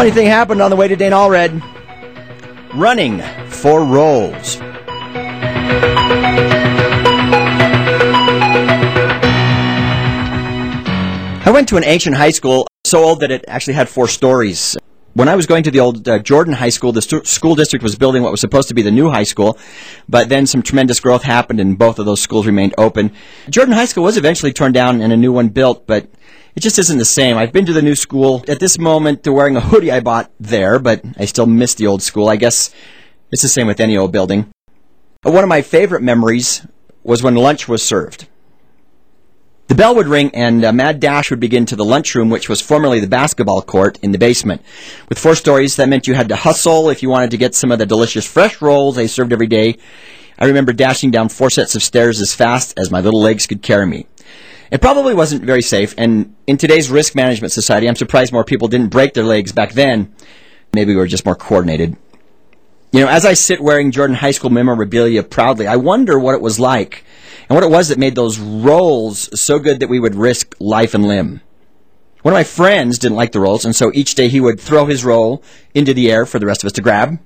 Funny thing happened on the way to Dane Allred. Running for roles. I went to an ancient high school, so old that it actually had 4 stories. When I was going to the old Jordan High School, the school district was building what was supposed to be the new high school, but then some tremendous growth happened and both of those schools remained open. Jordan High School was eventually torn down and a new one built, but it just isn't the same. I've been to the new school. At this moment, they're wearing a hoodie I bought there, but I still miss the old school. I guess it's the same with any old building. One of my favorite memories was when lunch was served. The bell would ring and a mad dash would begin to the lunchroom, which was formerly the basketball court in the basement. With 4 stories, that meant you had to hustle if you wanted to get some of the delicious fresh rolls they served every day. I remember dashing down 4 sets of stairs as fast as my little legs could carry me. It probably wasn't very safe, and in today's risk management society, I'm surprised more people didn't break their legs back then. Maybe we were just more coordinated. You know, as I sit wearing Jordan High School memorabilia proudly, I wonder what it was like and what it was that made those rolls so good that we would risk life and limb. One of my friends didn't like the rolls, and so each day he would throw his roll into the air for the rest of us to grab.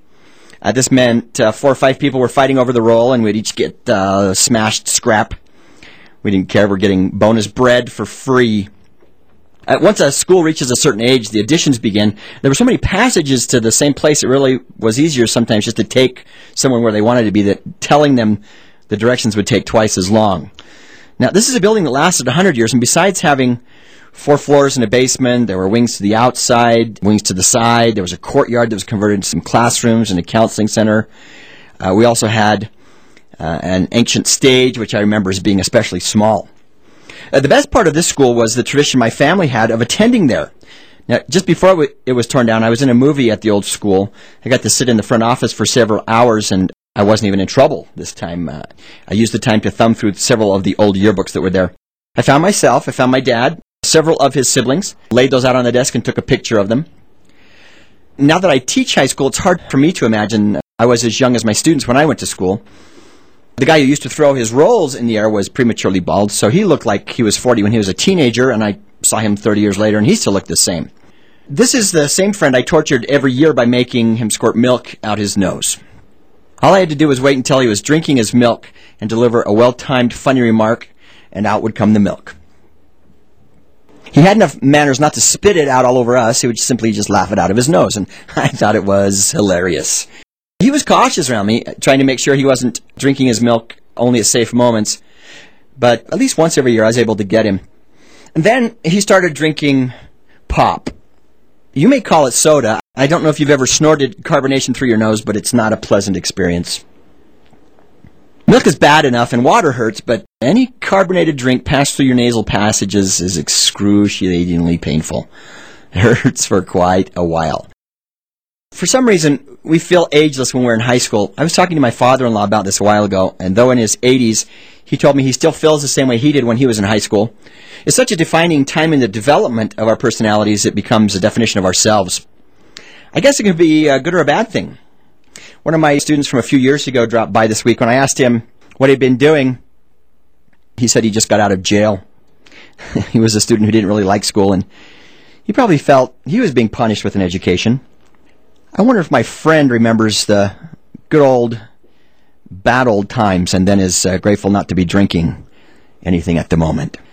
This meant 4 or 5 people were fighting over the roll, and we'd each get smashed scrap. We didn't care. We're getting bonus bread for free. Once a school reaches a certain age, the additions begin. There were so many passages to the same place, it really was easier sometimes just to take someone where they wanted to be, that telling them the directions would take twice as long. Now, this is a building that lasted 100 years, and besides having 4 floors and a basement, there were wings to the outside, wings to the side. There was a courtyard that was converted into some classrooms and a counseling center. We also had an ancient stage, which I remember as being especially small. The best part of this school was the tradition my family had of attending there. Now, just before it was torn down, I was in a movie at the old school. I got to sit in the front office for several hours, and I wasn't even in trouble this time. I used the time to thumb through several of the old yearbooks that were there. I found myself, I found my dad, several of his siblings, laid those out on the desk and took a picture of them. Now that I teach high school, it's hard for me to imagine I was as young as my students when I went to school. The guy who used to throw his rolls in the air was prematurely bald, so he looked like he was 40 when he was a teenager, and I saw him 30 years later, and he still looked the same. This is the same friend I tortured every year by making him squirt milk out his nose. All I had to do was wait until he was drinking his milk and deliver a well-timed, funny remark, and out would come the milk. He had enough manners not to spit it out all over us. He would simply just laugh it out of his nose, and I thought it was hilarious. He was cautious around me, trying to make sure he wasn't drinking his milk only at safe moments, but at least once every year I was able to get him. And then he started drinking pop. You may call it soda. I don't know if you've ever snorted carbonation through your nose, but it's not a pleasant experience. Milk is bad enough and water hurts, but any carbonated drink passed through your nasal passages is excruciatingly painful. It hurts for quite a while. For some reason, we feel ageless when we're in high school. I was talking to my father-in-law about this a while ago, and though in his 80s, he told me he still feels the same way he did when he was in high school. It's such a defining time in the development of our personalities, it becomes a definition of ourselves. I guess it can be a good or a bad thing. One of my students from a few years ago dropped by this week. When I asked him what he'd been doing, he said he just got out of jail. He was a student who didn't really like school, and he probably felt he was being punished with an education. I wonder if my friend remembers the good old, bad old times and then is grateful not to be drinking anything at the moment.